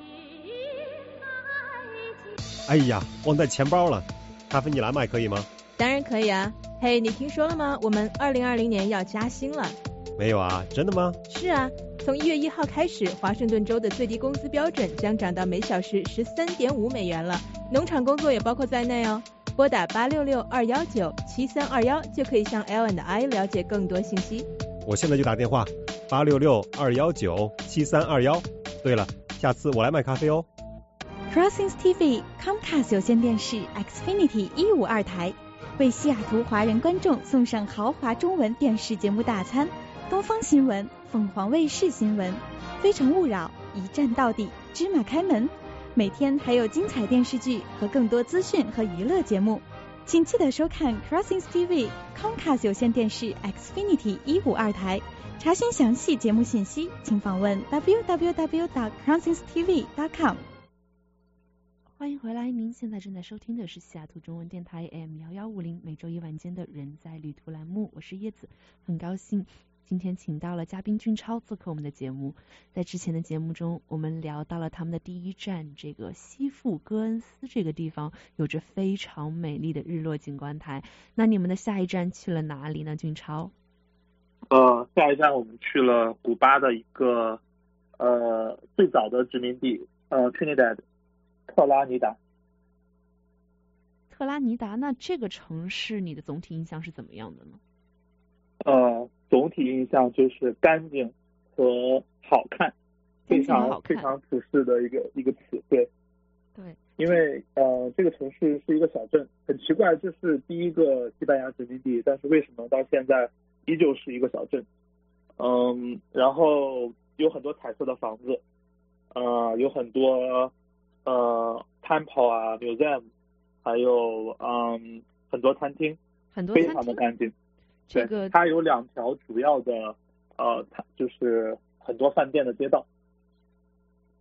哎呀，忘带钱包了，咖啡你来买可以吗？ 当然可以啊。嘿，你听说了吗？我们二零二零年要加薪了。 没有啊，真的吗？ 是啊，从一月一号开始，华盛顿州的最低工资标准将涨到每小时十三点五美元了，农场工作也包括在内哦。拨打八六六二幺九七三二幺就可以向 L and I 了解更多信息。 我现在就打电话，八六六二幺九七三二幺。对了，下次我来买咖啡哦。 Crossings T V Comcast 有线电视 Xfinity 一五二台为西雅图华人观众送上豪华中文电视节目大餐，东方新闻、凤凰卫视新闻、非诚勿扰、一站到底、芝麻开门，每天还有精彩电视剧和更多资讯和娱乐节目，请记得收看 Crossings T V Comcast 有线电视 Xfinity 一五二台。查询详细节目信息，请访问 w w w dot crossings t v dot com。 欢迎回来，您现在正在收听的是西雅图中文电台 A M 一一五零，每周一晚间的人在旅途栏目，我是叶子，很高兴今天请到了嘉宾俊超做客我们的节目。在之前的节目中，我们聊到了他们的第一站，这个西富戈恩斯这个地方有着非常美丽的日落景观台。那你们的下一站去了哪里呢，俊超？ 呃，下一站我们去了古巴的一个呃最早的殖民地，呃 Trinidad。特拉尼达， 特拉尼达，那这个城市你的总体印象是怎么样的呢？ 呃，总体印象就是干净和好看，非常非常普世的一个一个词，对。 对。 因为呃，这个城市是一个小镇，很奇怪，这是第一个西班牙殖民地，但是为什么到现在依旧是一个小镇？嗯，然后有很多彩色的房子，呃，有很多。呃 temple 啊 museum 还有嗯很多餐厅， 很多非常的干净。 这个它有两条主要的呃它就是很多饭店的街道。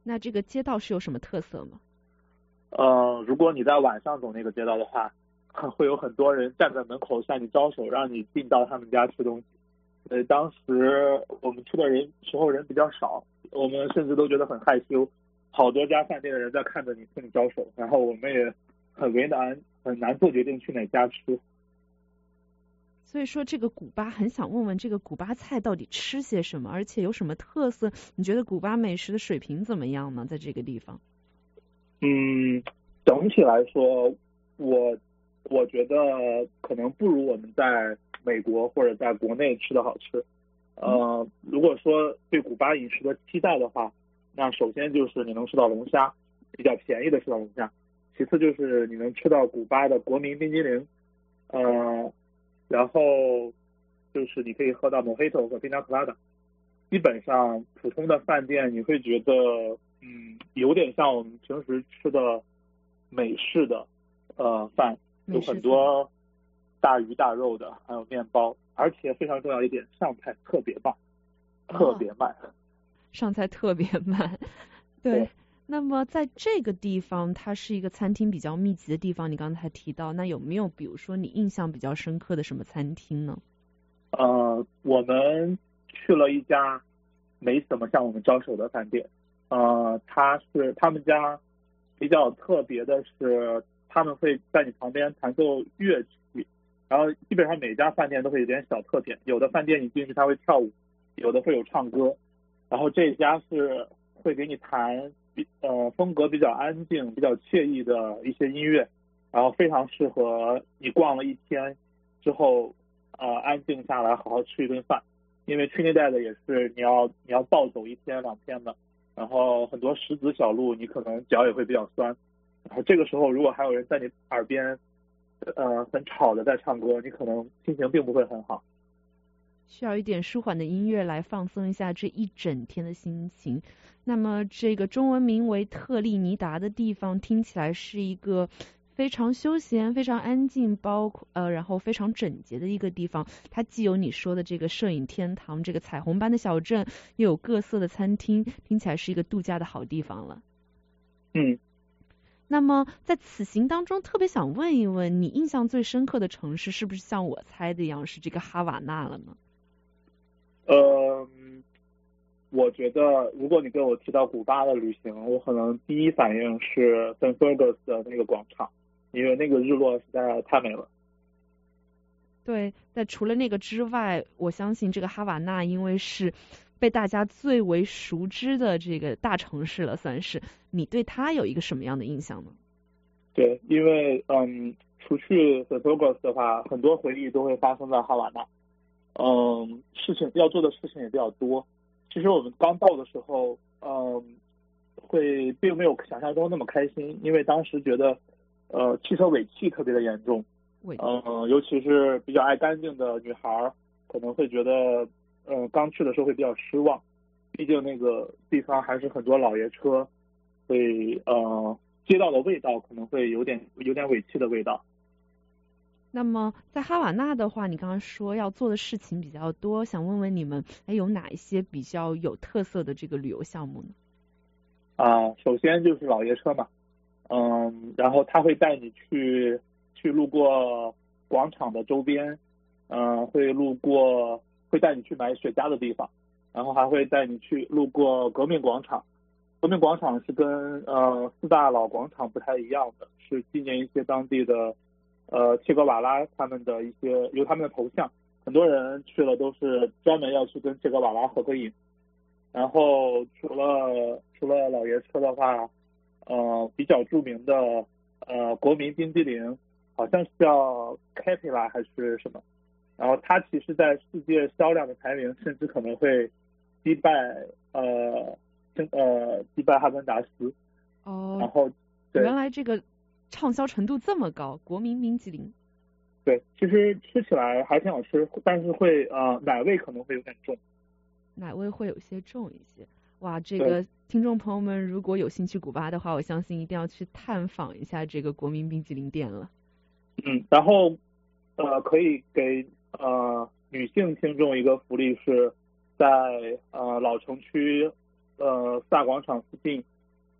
那这个街道是有什么特色吗？ 呃，如果你在晚上走那个街道的话，会有很多人站在门口向你招手，让你进到他们家吃东西。呃，当时我们去的人时候人比较少，我们甚至都觉得很害羞，好多家饭店的人在看着你向你招手，然后我们也很为难，很难做决定去哪家吃。 所以说这个古巴很想问问这个古巴菜到底吃些什么，而且有什么特色？你觉得古巴美食的水平怎么样呢？在这个地方？ 嗯，整体来说，我我觉得可能不如我们在美国或者在国内吃的好吃。呃，如果说对古巴饮食的期待的话，那首先就是你能吃到龙虾，比较便宜的吃到龙虾；其次就是你能吃到古巴的国民冰激凌，呃。然后就是你可以喝到 Mojito 和 Pina Colada。基本上普通的饭店你会觉得嗯有点像我们平时吃的美式的呃饭，有很多大鱼大肉的，还有面包，而且非常重要一点，上菜特别慢，特别慢。 哦、上菜特别慢。对。对，那么在这个地方它是一个餐厅比较密集的地方，你刚才提到，那有没有比如说你印象比较深刻的什么餐厅呢？ 呃，我们去了一家没怎么向我们招手的饭店，呃，他是他们家比较特别的是，他们会在你旁边弹奏乐器，然后基本上每家饭店都会有点小特点，有的饭店你进去他会跳舞，有的会有唱歌，然后这家是会给你弹呃，风格比较安静、比较惬意的一些音乐，然后非常适合你逛了一天之后，呃，安静下来好好吃一顿饭。因为去那带的也是你要你要暴走一天两天的，然后很多石子小路，你可能脚也会比较酸。然后这个时候如果还有人在你耳边，呃，很吵的在唱歌，你可能心情并不会很好。 需要一点舒缓的音乐来放松一下这一整天的心情。那么这个中文名为特立尼达的地方听起来是一个非常休闲、非常安静，包括呃，然后非常整洁的一个地方。它既有你说的这个摄影天堂，这个彩虹般的小镇，又有各色的餐厅，听起来是一个度假的好地方了。 嗯。 那么在此行当中，特别想问一问，你印象最深刻的城市是不是像我猜的一样是这个哈瓦那了呢？ 呃，我觉得如果你跟我提到古巴的旅行，我可能第一反应是 Cienfuegos 的那个广场，因为那个日落实在太美了。 对，但除了那个之外，我相信这个哈瓦那因为是被大家最为熟知的这个大城市了，算是，你对它有一个什么样的印象呢？ 对，因为嗯，除去 Cienfuegos 的话，很多回忆都会发生在哈瓦那。嗯，事情要做的事情也比较多。其实我们刚到的时候，嗯，会并没有想象中那么开心，因为当时觉得，呃，汽车尾气特别的严重。嗯，尤其是比较爱干净的女孩，可能会觉得，嗯、呃，刚去的时候会比较失望。毕竟那个地方还是很多老爷车，会呃，街道的味道可能会有点有点尾气的味道。 那么在哈瓦那的话，你刚刚说要做的事情比较多，想问问你们，哎，有哪一些比较有特色的这个旅游项目呢？ 啊，首先就是老爷车嘛，嗯，然后他会带你去去路过广场的周边，嗯，会路过会带你去买雪茄的地方，然后还会带你去路过革命广场。革命广场是跟呃四大老广场不太一样的，是纪念一些当地的。呃，切格瓦拉他们的一些有他们的头像，很多人去了都是专门要去跟切格瓦拉合个影。然后除了除了老爷车的话，呃，比较著名的呃国民冰激凌，好像是叫 Capilla 还是什么，然后它其实在世界销量的排名，甚至可能会击败呃呃击败哈根达斯。 哦。 然后原来这个。畅销程度这么高，国民冰淇淋。 对，其实吃起来还挺好吃，但是会呃奶味可能会有点重。 奶味会有些重一些。哇，这个听众朋友们如果有兴趣古巴的话，我相信一定要去探访一下这个国民冰淇淋店了。 嗯，然后呃可以给呃女性听众一个福利是，在呃老城区呃四大广场附近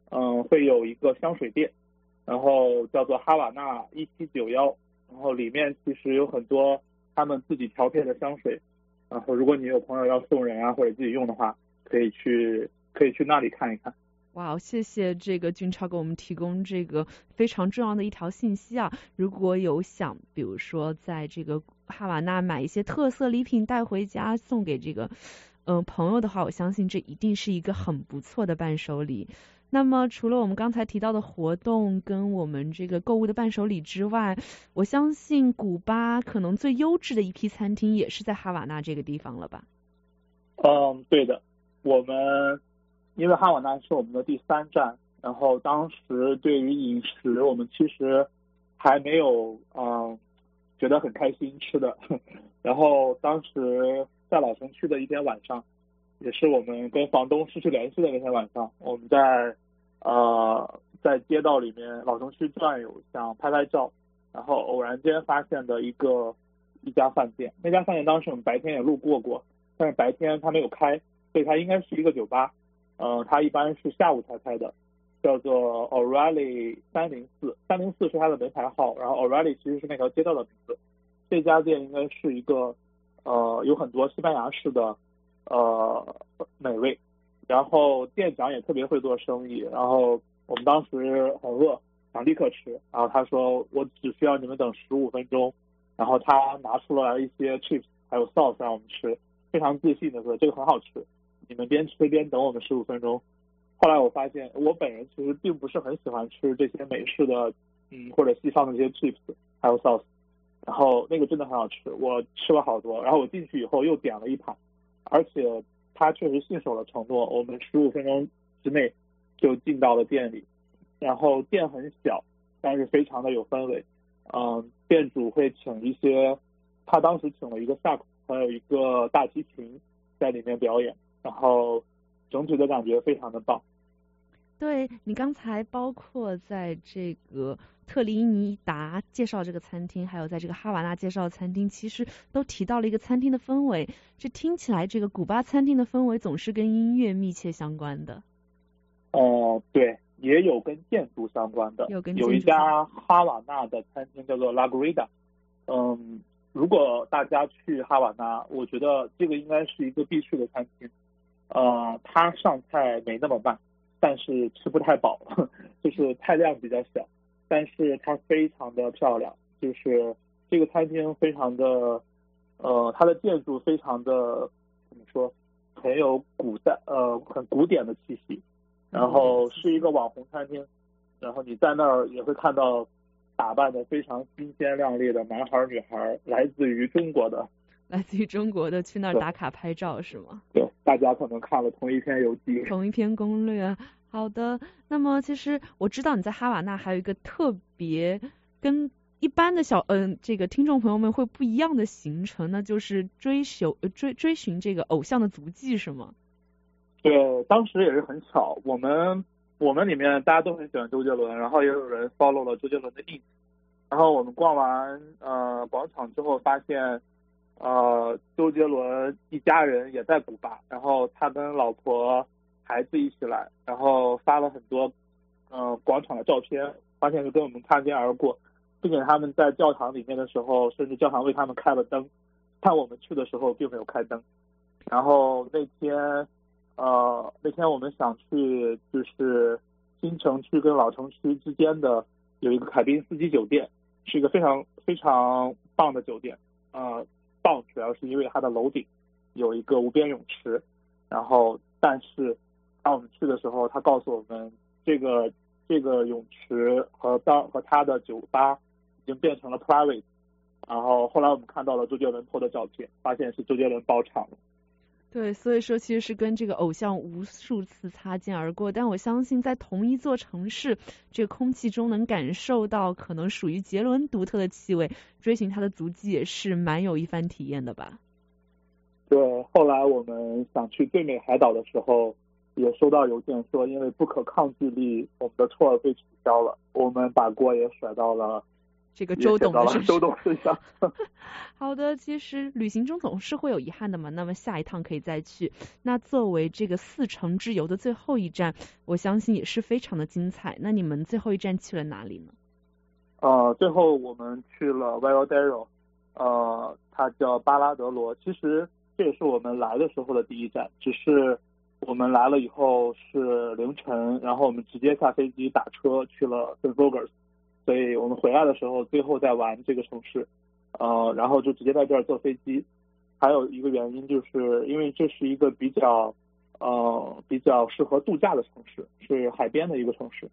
嗯，会有一个香水店，然后叫做哈瓦那一七九一，然后里面其实有很多他们自己调配的香水，然后如果你有朋友要送人啊或者自己用的话，可以去可以去那里看一看。 哇，谢谢这个俊超给我们提供这个非常重要的一条信息啊！如果有想，比如说在这个哈瓦那买一些特色礼品带回家送给这个嗯、呃、朋友的话，我相信这一定是一个很不错的伴手礼。那么除了我们刚才提到的活动跟我们这个购物的伴手礼之外，我相信古巴可能最优质的一批餐厅也是在哈瓦那这个地方了吧？ 嗯，对的，我们因为哈瓦那是我们的第三站，然后当时对于饮食我们其实还没有嗯觉得很开心吃的，然后当时在老城区的一天晚上，也是我们跟房东失去联系的那天晚上，我们在呃在街道里面老城区转悠，想拍拍照，然后偶然间发现的一个一家饭店，那家饭店当时我们白天也路过过，但是白天它没有开，所以它应该是一个酒吧，呃，它一般是下午才开的，叫做 O'Reilly 三零四， 三零四是它的门牌号，然后 O'Reilly 其实是那条街道的名字。这家店应该是一个呃有很多西班牙式的呃美味，然后店长也特别会做生意，然后我们当时很饿，想立刻吃，然后他说我只需要你们等十五分钟，然后他拿出来一些 chips 还有 sauce 让我们吃，非常自信的说这个很好吃，你们边吃边等我们十五分钟。后来我发现我本人其实并不是很喜欢吃这些美式的嗯或者西方的这些 chips 还有 sauce， 然后那个真的很好吃，我吃了好多，然后我进去以后又点了一盘，而且他确实信守了承诺，我们十五分钟之内就进到了店里，然后店很小，但是非常的有氛围，嗯，店主会请一些，他当时请了一个萨克斯还有一个大提琴在里面表演，然后整体的感觉非常的棒。 对，你刚才包括在这个特立尼达介绍这个餐厅，还有在这个哈瓦那介绍餐厅，其实都提到了一个餐厅的氛围，这听起来这个古巴餐厅的氛围总是跟音乐密切相关的。 呃，对，也有跟建筑相关的， 有跟有一家哈瓦那的餐厅叫做 La Grida， 嗯，如果大家去哈瓦那，我觉得这个应该是一个必去的餐厅，呃，它上菜没那么慢，但是吃不太饱，就是菜量比较小，但是它非常的漂亮，就是这个餐厅非常的，呃，它的建筑非常的怎么说，很有古代呃很古典的气息，然后是一个网红餐厅，然后你在那儿也会看到打扮的非常新鲜亮丽的男孩女孩，来自于中国的。 来自于中国的去那儿打卡拍照是吗？ 对，大家可能看了同一篇游记， 同一篇攻略。好的，那么其实我知道你在哈瓦那还有一个特别跟一般的小嗯、呃、这个听众朋友们会不一样的行程，那就是追求追追寻这个偶像的足迹是吗？ 对，当时也是很巧，我们我们里面大家都很喜欢周杰伦，然后也有人 follow 了周杰伦的 ins， 然后我们逛完呃广场之后发现。呃，周杰伦一家人也在古巴，然后他跟老婆、孩子一起来，然后发了很多呃广场的照片，发现就跟我们擦肩而过，并且他们在教堂里面的时候，甚至教堂为他们开了灯，但我们去的时候并没有开灯。然后那天呃那天我们想去就是新城区跟老城区之间的有一个凯宾斯基酒店，是一个非常非常棒的酒店，呃。棒主要是因为它的楼顶有一个无边泳池，然后但是当我们去的时候，他告诉我们这个这个泳池和当和他的酒吧已经变成了 private， 然后后来我们看到了周杰伦拍的照片，发现是周杰伦包场了。 对，所以说其实是跟这个偶像无数次擦肩而过，但我相信在同一座城市，这个空气中能感受到可能属于杰伦独特的气味，追寻他的足迹也是蛮有一番体验的吧。 对，后来我们想去最美海岛的时候，也收到邮件说因为不可抗拒力，我们的 tour 被取消了，我们把锅也甩到了这个周董的身上。 周董身上。 好的，其实旅行中总是会有遗憾的嘛，那么下一趟可以再去。那作为这个四城之游的最后一站，我相信也是非常的精彩。那你们最后一站去了哪里呢？ 呃，最后我们去了 Varadero， 呃，它叫巴拉德罗。其实这也是我们来的时候的第一站，只是我们来了以后是凌晨，然后我们直接下飞机打车去了 Saint Fergus， 所以我们回来的时候最后再玩这个城市，呃，然后就直接在这儿坐飞机。还有一个原因就是因为这是一个比较呃比较适合度假的城市，是海边的一个城市。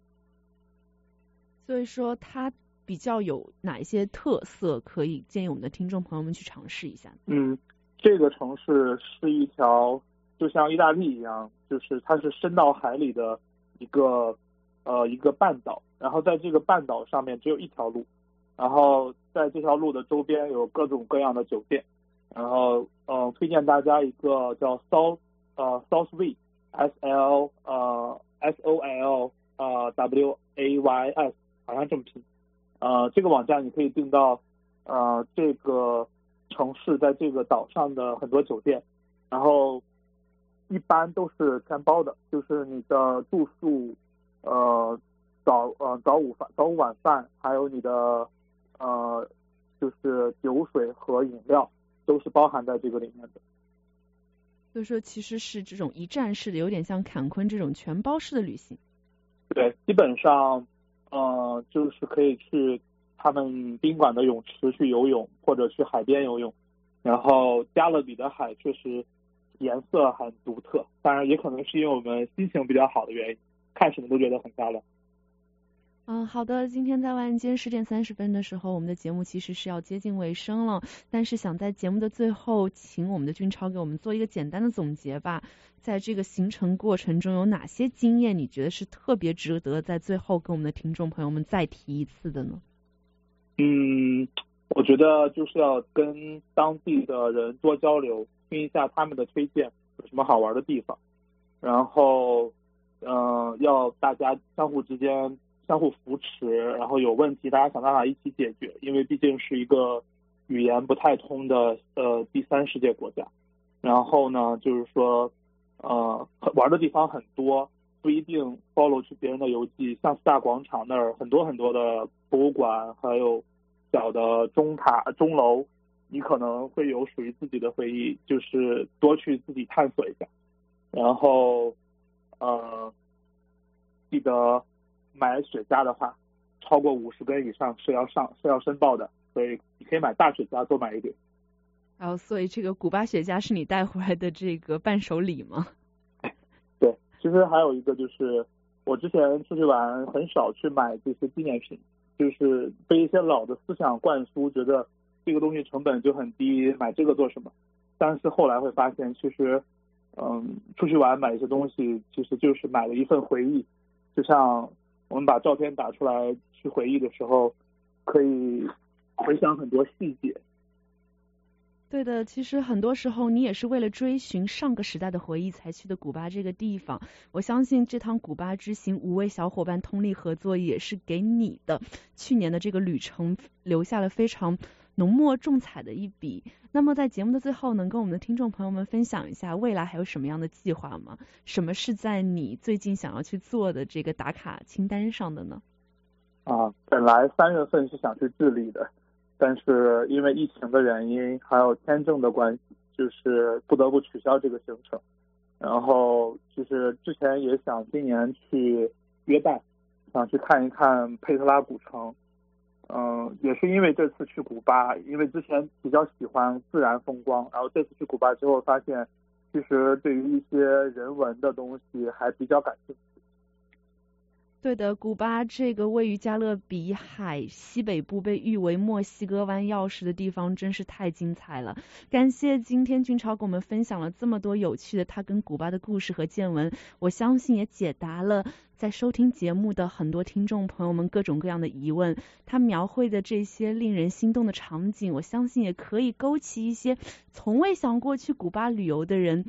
所以说它比较有哪一些特色可以建议我们的听众朋友们去尝试一下？ 嗯，这个城市是一条就像意大利一样，就是它是深到海里的一个呃一个半岛，然后在这个半岛上面只有一条路，然后在这条路的周边有各种各样的酒店，然后嗯、呃、推荐大家一个叫 South 呃 Southway S L 呃 S O L 呃 W A Y S 好像这么拼，呃这个网站你可以订到呃这个城市在这个岛上的很多酒店，然后一般都是全包的，就是你的住宿呃早呃早午饭早午晚饭还有你的呃就是酒水和饮料都是包含在这个里面的。 所以说其实是这种一站式的，有点像坎昆这种全包式的旅行。 对，基本上呃就是可以去他们宾馆的泳池去游泳，或者去海边游泳，然后加勒比的海确实颜色很独特，当然也可能是因为我们心情比较好的原因，看什么都觉得很漂亮。 嗯，好的，今天在晚间十点三十分的时候，我们的节目其实是要接近尾声了，但是想在节目的最后，请我们的俊超给我们做一个简单的总结吧。在这个行程过程中，有哪些经验你觉得是特别值得在最后跟我们的听众朋友们再提一次的呢？ 嗯，我觉得就是要跟当地的人多交流，听一下他们的推荐有什么好玩的地方，然后嗯、呃，要大家相互之间相互扶持，然后有问题大家想办法一起解决，因为毕竟是一个语言不太通的呃第三世界国家。然后呢就是说呃玩的地方很多，不一定 follow 去别人的游记，像四大广场那儿很多很多的博物馆，还有小的钟塔钟楼，你可能会有属于自己的回忆，就是多去自己探索一下。然后呃记得买雪茄的话，超过五十根以上是要上是要申报的，所以你可以买大雪茄多买一点。 然后所以这个古巴雪茄是你带回来的这个伴手礼吗？ 对，其实还有一个就是我之前出去玩很少去买这些纪念品，就是被一些老的思想灌输，觉得这个东西成本就很低，买这个做什么？但是后来会发现，其实嗯出去玩买一些东西其实就是买了一份回忆，就像我们把照片打出来去回忆的时候，可以回想很多细节。 对的，其实很多时候你也是为了追寻上个时代的回忆才去的古巴这个地方。我相信这趟古巴之行，五位小伙伴通力合作，也是给你的去年的这个旅程留下了非常浓墨重彩的一笔。那么在节目的最后，能跟我们的听众朋友们分享一下未来还有什么样的计划吗？什么是在你最近想要去做的这个打卡清单上的呢？ 啊，本来三月份是想去智利的，但是因为疫情的原因还有签证的关系，就是不得不取消这个行程。然后就是之前也想今年去约旦，想去看一看佩特拉古城。嗯，也是因为这次去古巴，因为之前比较喜欢自然风光，然后这次去古巴之后发现，其实对于一些人文的东西还比较感兴趣。 对的，古巴这个位于加勒比海西北部，被誉为墨西哥湾钥匙的地方真是太精彩了。感谢今天俊超跟我们分享了这么多有趣的他跟古巴的故事和见闻，我相信也解答了在收听节目的很多听众朋友们各种各样的疑问。他描绘的这些令人心动的场景，我相信也可以勾起一些从未想过去古巴旅游的人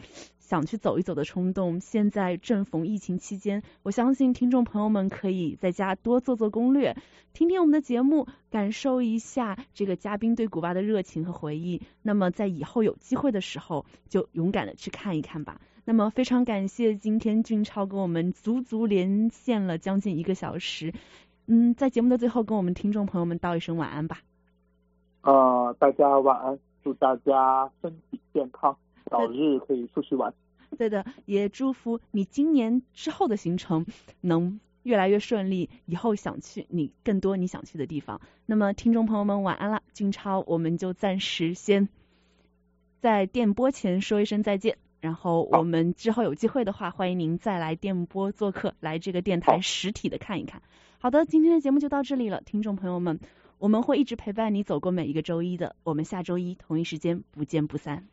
想去走一走的冲动。现在正逢疫情期间，我相信听众朋友们可以在家多做做攻略，听听我们的节目，感受一下这个嘉宾对古巴的热情和回忆。那么在以后有机会的时候，就勇敢的去看一看吧。那么非常感谢今天俊超跟我们足足连线了将近一个小时。嗯，在节目的最后跟我们听众朋友们道一声晚安吧。 呃，大家晚安，祝大家身体健康，早日可以出去玩。 对的，也祝福你今年之后的行程能越来越顺利，以后想去你更多你想去的地方。那么听众朋友们晚安了，俊超我们就暂时先在电波前说一声再见，然后我们之后有机会的话，欢迎您再来电波做客，来这个电台实体的看一看。好的，今天的节目就到这里了，听众朋友们，我们会一直陪伴你走过每一个周一的，我们下周一同一时间不见不散。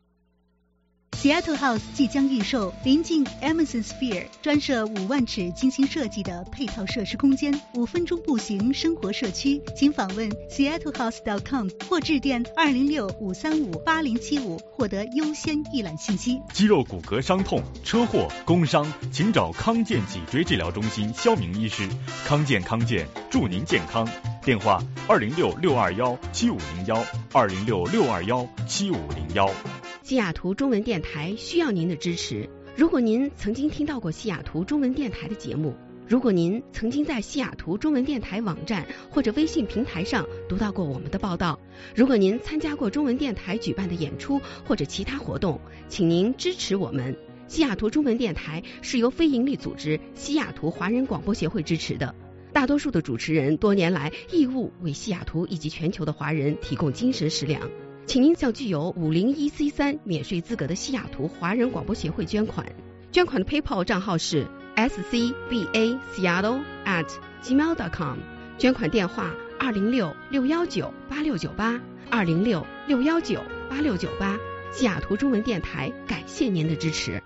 Seattle House 即将预售，临近 Amazon Sphere， 专设五万尺精心设计的配套设施空间，五分钟步行生活社区。请访问 seattle house dot com 或致电二零六五三五八零七五获得优先预览信息。 肌肉骨骼伤痛、车祸、工伤，请找康健脊椎治疗中心肖明医师。康健康健，祝您健康。电话二零六六二幺七五零幺二零六六二幺七五零幺。 西雅图中文电台需要您的支持。如果您曾经听到过西雅图中文电台的节目，如果您曾经在西雅图中文电台网站或者微信平台上读到过我们的报道，如果您参加过中文电台举办的演出或者其他活动，请您支持我们。西雅图中文电台是由非营利组织西雅图华人广播协会支持的，大多数的主持人多年来义务为西雅图以及全球的华人提供精神食粮。请您向具有五零一 C 三 免税资格的西雅图华人广播协会捐款，捐款的 PayPal 账号是 s c b a seattle at gmail dot com， 捐款电话二零六六幺九八六九八二零六六幺九八六九八。西雅图中文电台感谢您的支持。